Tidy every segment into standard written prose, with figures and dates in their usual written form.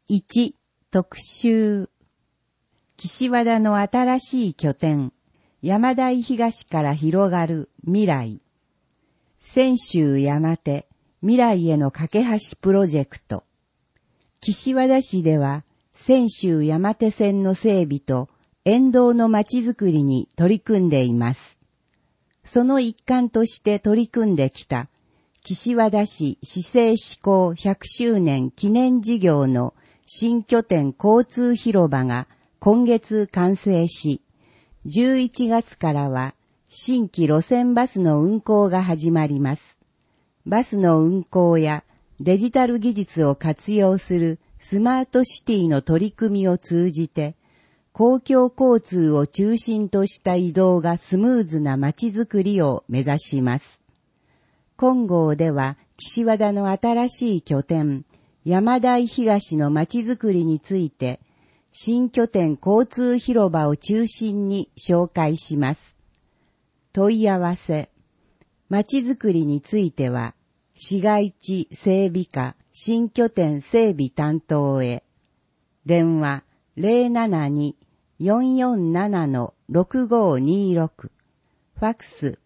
1、特集。岸和田の新しい拠点、山台東から広がる未来。泉州山手、未来への架け橋プロジェクト。岸和田市では、泉州山手線の整備と沿道のまちづくりに取り組んでいます。その一環として取り組んできた、岸和田市市政施行100周年記念事業の新拠点交通広場が今月完成し、11月からは新規路線バスの運行が始まります。バスの運行やデジタル技術を活用するスマートシティの取り組みを通じて、公共交通を中心とした移動がスムーズな街づくりを目指します。今号では岸和田の新しい拠点、山台東の街づくりについて、新拠点交通広場を中心に紹介します。問い合わせ。街づくりについては、市街地整備課新拠点整備担当へ。電話 072-447-6526。ファクス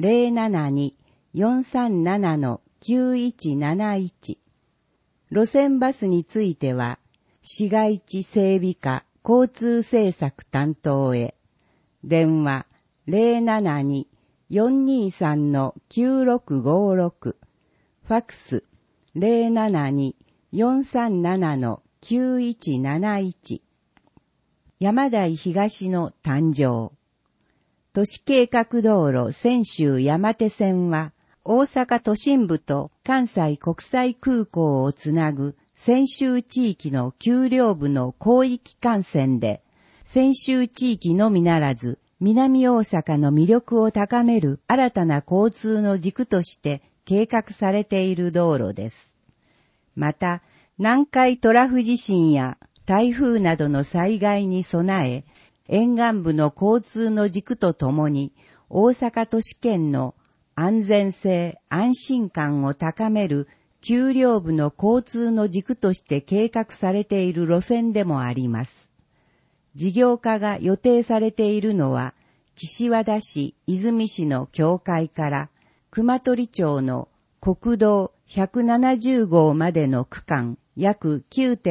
072-437-9171。路線バスについては、市街地整備課交通政策担当へ。電話 072-423-9656。ファクス 072-437-9171。山台東の誕生。都市計画道路泉州山手線は、大阪都心部と関西国際空港をつなぐ泉州地域の丘陵部の広域幹線で、泉州地域のみならず、南大阪の魅力を高める新たな交通の軸として計画されている道路です。また、南海トラフ地震や台風などの災害に備え、沿岸部の交通の軸とともに、大阪都市圏の安全性、安心感を高める丘陵部の交通の軸として計画されている路線でもあります。事業化が予定されているのは、岸和田市泉市の境界から熊取町の国道170号までの区間約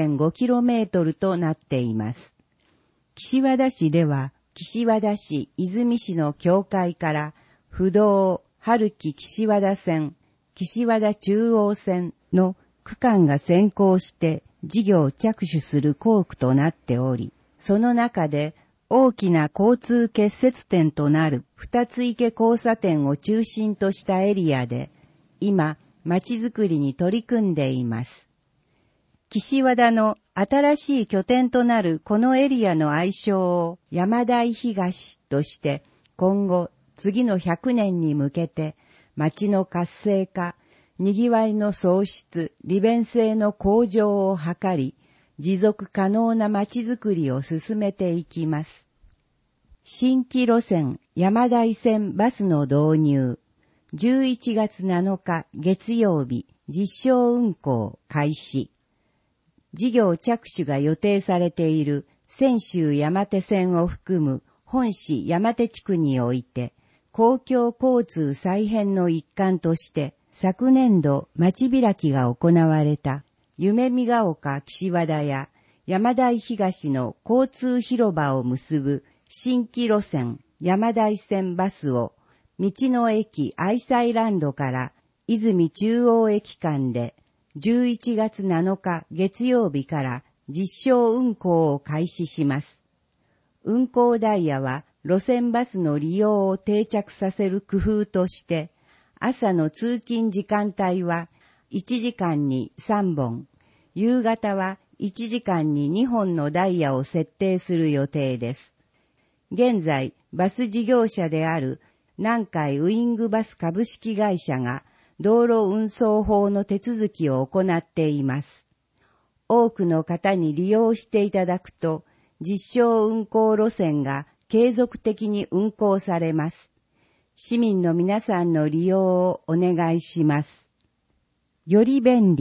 9.5km となっています。岸和田市では、岸和田市泉市の境界から不動春木岸和田線、岸和田中央線の区間が先行して事業着手する工区となっており、その中で大きな交通結節点となる二つ池交差点を中心としたエリアで、今、街づくりに取り組んでいます。岸和田の新しい拠点となるこのエリアの愛称を山台東として今後次の100年に向けて街の活性化、賑わいの創出、利便性の向上を図り、持続可能な街づくりを進めていきます。新規路線山台線バスの導入、11月7日月曜日実証運行開始。事業着手が予定されている泉州山手線を含む本市山手地区において、公共交通再編の一環として昨年度街開きが行われた夢見ヶ丘岸和田や山台東の交通広場を結ぶ新規路線山台線バスを道の駅愛妻ランドから泉中央駅間で11月7日月曜日から実証運行を開始します。運行ダイヤは路線バスの利用を定着させる工夫として、朝の通勤時間帯は1時間に3本、夕方は1時間に2本のダイヤを設定する予定です。現在、バス事業者である南海ウイングバス株式会社が道路運送法の手続きを行っています。多くの方に利用していただくと、実証運行路線が継続的に運行されます。市民の皆さんの利用をお願いします。より便利、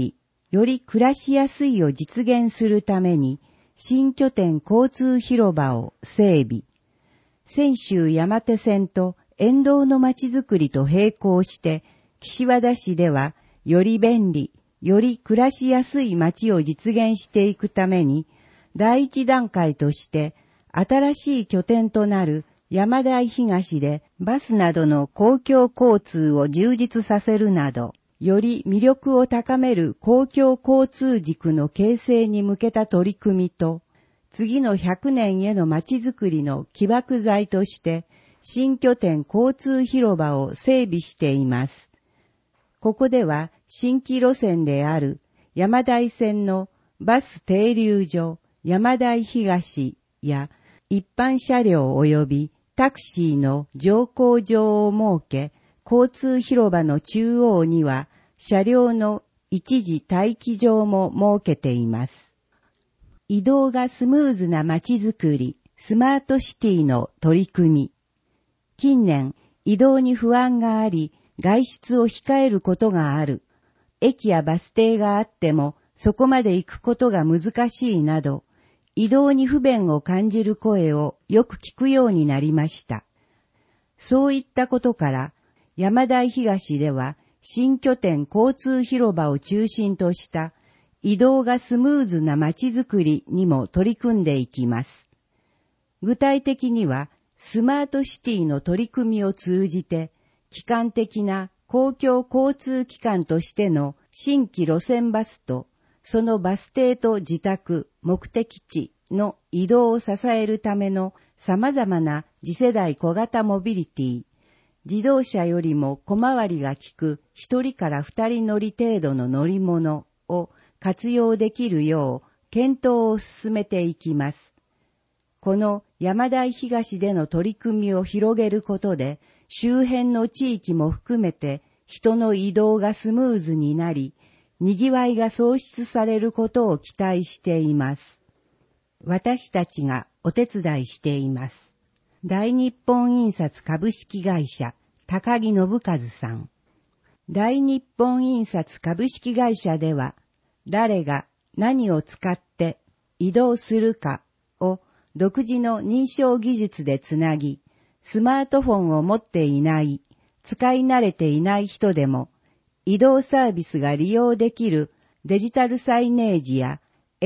より暮らしやすいを実現するために、新拠点交通広場を整備。泉州山手線と沿道の街づくりと並行して、岸和田市では、より便利、より暮らしやすい街を実現していくために、第一段階として、新しい拠点となる山台東でバスなどの公共交通を充実させるなど、より魅力を高める公共交通軸の形成に向けた取り組みと、次の100年への街づくりの起爆剤として、新拠点交通広場を整備しています。ここでは新規路線である山台線のバス停留所山台東や一般車両及びタクシーの乗降場を設け、交通広場の中央には車両の一時待機場も設けています。移動がスムーズな街づくり、スマートシティの取り組み。近年、移動に不安があり、外出を控えることがある。駅やバス停があっても、そこまで行くことが難しいなど、移動に不便を感じる声をよく聞くようになりました。そういったことから、山台東では、新拠点交通広場を中心とした移動がスムーズな街づくりにも取り組んでいきます。具体的にはスマートシティの取り組みを通じて基幹的な公共交通機関としての新規路線バスとそのバス停と自宅、目的地の移動を支えるための様々な次世代小型モビリティ、自動車よりも小回りが利く1人から2人乗り程度の乗り物を活用できるよう検討を進めていきます。この山台東での取り組みを広げることで周辺の地域も含めて人の移動がスムーズになり、賑わいが創出されることを期待しています。私たちがお手伝いしています。大日本印刷株式会社高木信和さん。大日本印刷株式会社では誰が何を使って移動するかを独自の認証技術でつなぎ、スマートフォンを持っていない、使い慣れていない人でも移動サービスが利用できるデジタルサイネージや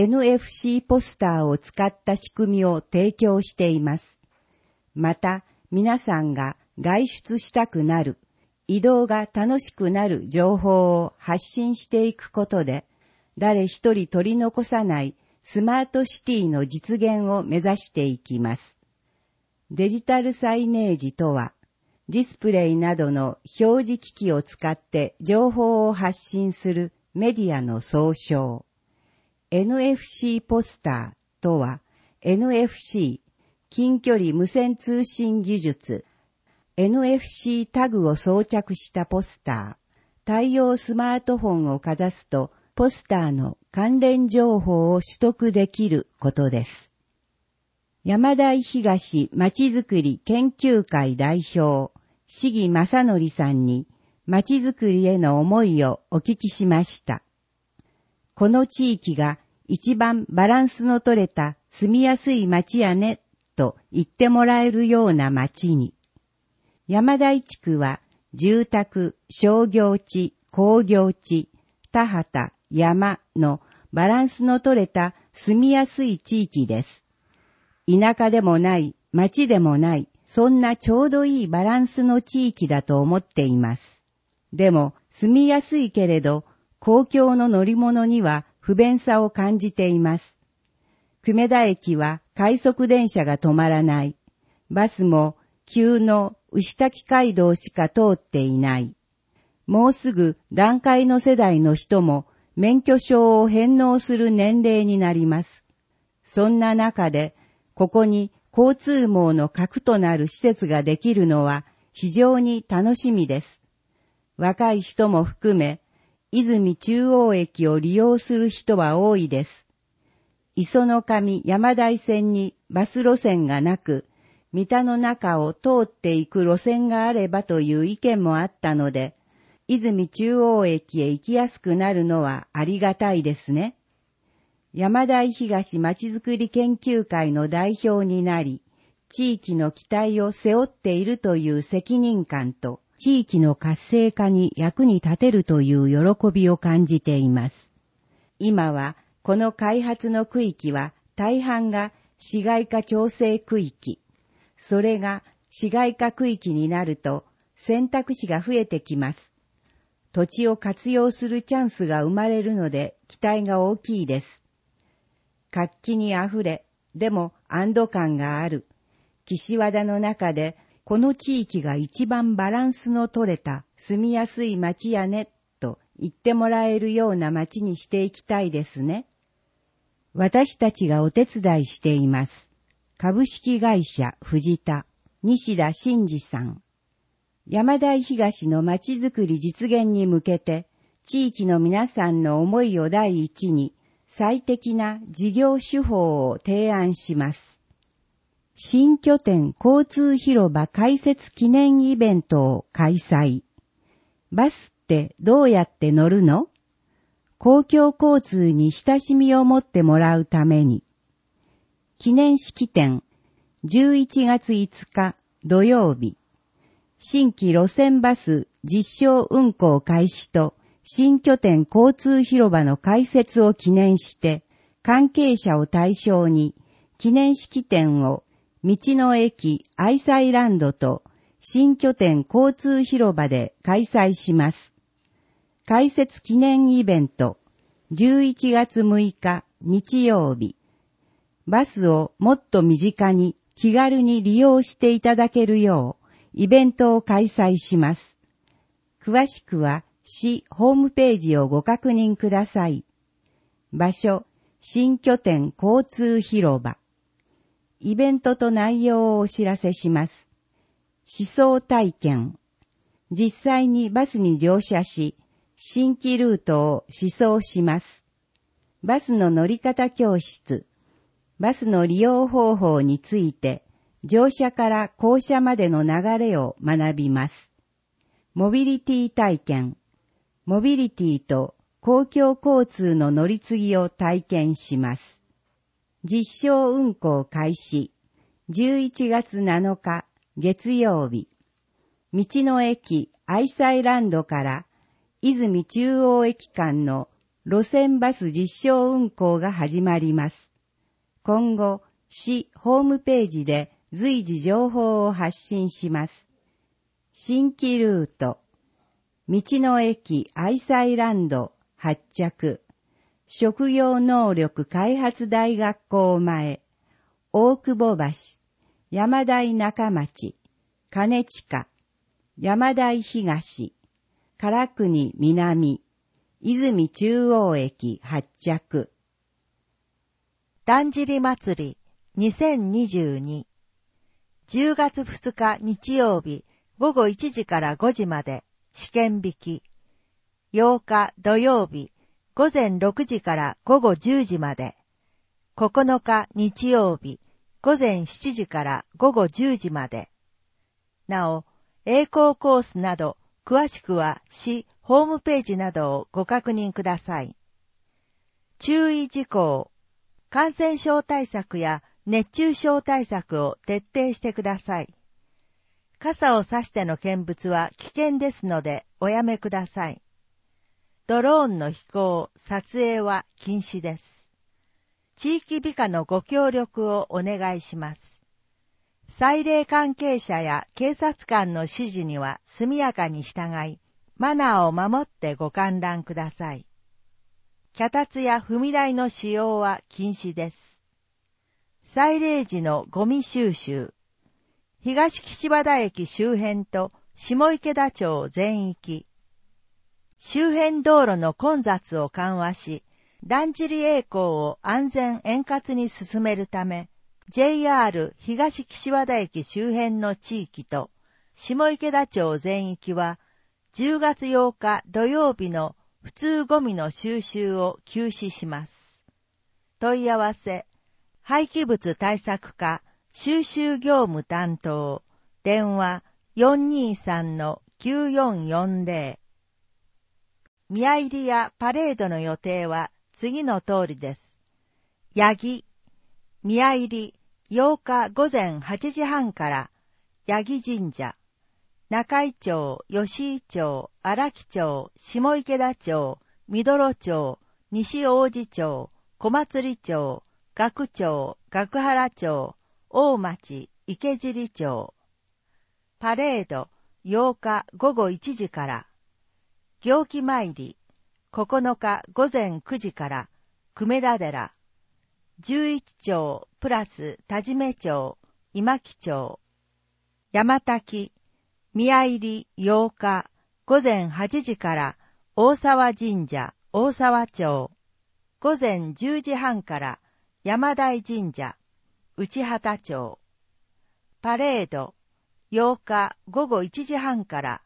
NFC ポスターを使った仕組みを提供しています。また、皆さんが外出したくなる、移動が楽しくなる情報を発信していくことで、誰一人取り残さないスマートシティの実現を目指していきます。デジタルサイネージとは、ディスプレイなどの表示機器を使って情報を発信するメディアの総称。NFC ポスターとは、NFC、近距離無線通信技術、NFC タグを装着したポスター、対応スマートフォンをかざすと、ポスターの関連情報を取得できることです。山台東まちづくり研究会代表、市木正則さんに、まちづくりへの思いをお聞きしました。この地域が一番バランスの取れた住みやすい町やね、と言ってもらえるような町に。山台地区は住宅、商業地、工業地、田畑、山のバランスの取れた住みやすい地域です。田舎でもない、町でもない、そんなちょうどいいバランスの地域だと思っています。でも、住みやすいけれど、公共の乗り物には不便さを感じています。久米田駅は快速電車が止まらない。バスも急の牛滝街道しか通っていない。もうすぐ団塊の世代の人も免許証を返納する年齢になります。そんな中で、ここに交通網の核となる施設ができるのは非常に楽しみです。若い人も含め、泉中央駅を利用する人は多いです。磯の上山台線にバス路線がなく、三田の中を通っていく路線があればという意見もあったので、 泉中央駅へ行きやすくなるのはありがたいですね。山台東まちづくり研究会の代表になり、地域の期待を背負っているという責任感と、地域の活性化に役に立てるという喜びを感じています。今は、この開発の区域は大半が市街化調整区域。それが市街化区域になると選択肢が増えてきます。土地を活用するチャンスが生まれるので期待が大きいです。活気にあふれ、でも安堵感がある。岸和田の中でこの地域が一番バランスの取れた住みやすい町やねと言ってもらえるような町にしていきたいですね。私たちがお手伝いしています。株式会社藤田、西田真二さん。山台東の町づくり実現に向けて、地域の皆さんの思いを第一に、最適な事業手法を提案します。新拠点交通広場開設記念イベントを開催。バスってどうやって乗るの？公共交通に親しみを持ってもらうために。記念式典、11月5日土曜日。新規路線バス実証運行開始と新拠点交通広場の開設を記念して、関係者を対象に記念式典を道の駅愛妻ランドと新拠点交通広場で開催します。開設記念イベント、11月6日日曜日。バスをもっと身近に気軽に利用していただけるよう、イベントを開催します。詳しくは市ホームページをご確認ください。場所、新拠点交通広場。イベントと内容をお知らせします。試走体験。実際にバスに乗車し、新規ルートを試走します。バスの乗り方教室。バスの利用方法について、乗車から降車までの流れを学びます。モビリティ体験。モビリティと公共交通の乗り継ぎを体験します。実証運行開始。11月7日月曜日。道の駅愛妻ランドから泉中央駅間の路線バス実証運行が始まります。今後、市ホームページで随時情報を発信します。新規ルート、道の駅愛妻ランド発着、職業能力開発大学校前、大久保橋、山台中町、金近、山台東、唐国南、泉中央駅発着。 だんじり祭り2022 10月2日日曜日午後1時から5時まで試験引き。8日土曜日午前6時から午後10時まで。9日日曜日午前7時から午後10時まで。なお、栄光コースなど詳しくは市ホームページなどをご確認ください。注意事項。感染症対策や熱中症対策を徹底してください。傘を差しての見物は危険ですのでおやめください。ドローンの飛行、撮影は禁止です。地域美化のご協力をお願いします。祭礼関係者や警察官の指示には速やかに従い、マナーを守ってご観覧ください。脚立や踏み台の使用は禁止です。祭礼時のゴミ収集。東岸和田駅周辺と下池田町全域。周辺道路の混雑を緩和し、だんじり曳行を安全円滑に進めるため、JR 東岸和田駅周辺の地域と下池田町全域は、10月8日土曜日の普通ゴミの収集を休止します。問い合わせ、廃棄物対策課収集業務担当、電話 423-9440 宮入りやパレードの予定は次の通りです。八木、宮入り8日午前8時半から八木神社、中井町、吉井町、荒木町、下池田町、三泥町、西王子町、小祭町、学町、学原町、大町、池尻町。パレード8日午後1時から、行基参り9日午前9時から久米田寺、11町プラス田締め町、今木町、山滝、宮入り8日午前8時から大沢神社、大沢町、午前10時半から山台神社、内畑町。パレード8日午後1時半から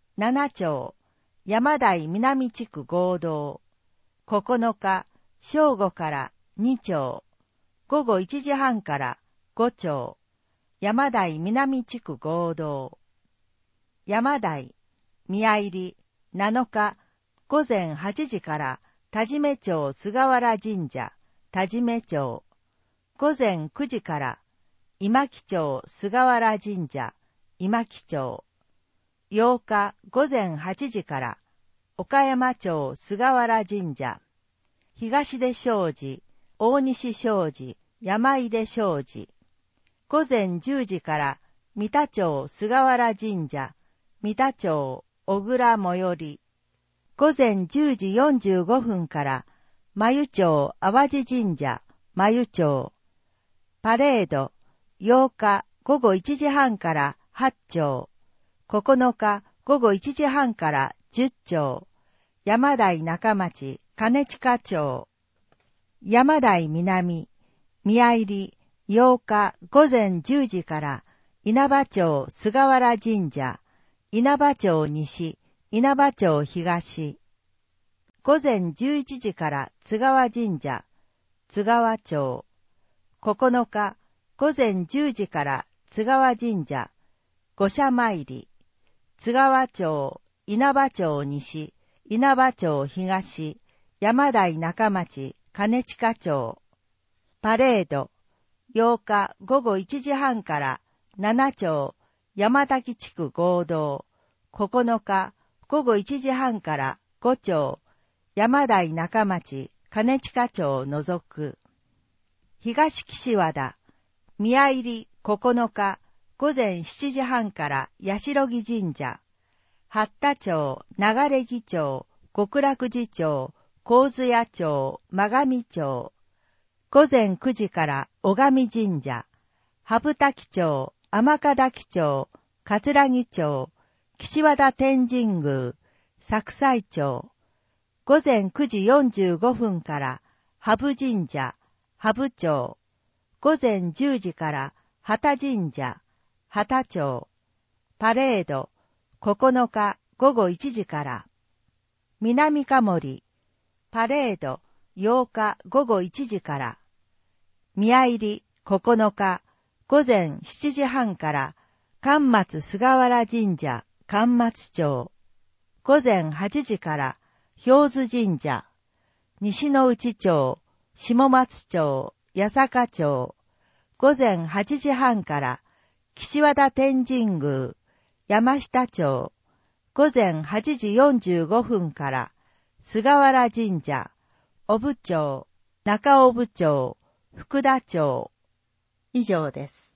7町、山台南地区合同。9日正午から2町、午後1時半から5町、山台南地区合同。山台、宮入り7日午前8時から田締め町菅原神社、田締め町。午前9時から今木町菅原神社、今木町。8日午前8時から岡山町菅原神社。東出正寺、大西正寺、山出正寺。午前10時から三田町菅原神社、三田町小倉最寄り。午前10時45分から真湯町淡路神社、真湯町。パレード8日午後1時半から8町。9日午後1時半から10町。山台中町、金近町。山台南、宮入り8日午前10時から稲葉町菅原神社、稲葉町西、稲葉町東。午前11時から津川神社、津川町。9日午前10時から津川神社、御社参り。津川町、稲葉町西、稲葉町東、山台中町、金近町。パレード8日午後1時半から7町、山滝地区合同。9日午後1時半から5町、山台中町、金近町を除く。東岸和田、宮入り9日午前7時半から八代木神社、八田町、流木町、極楽寺町、神津屋町、真上町。午前9時から小上神社、羽生滝町、天下滝町、桂木町、岸和田天神宮、作西町。午前9時45分から羽生神社、羽生町。午前10時から畑神社、畑町。パレード9日午後1時から。南か森、パレード8日午後1時から。宮入り9日午前7時半から関松菅原神社、関松町。午前8時から氷津神社、西の内町、下松町、八坂町。午前8時半から岸和田天神宮、山下町。午前8時45分から菅原神社、小部町、中小部町、福田町。以上です。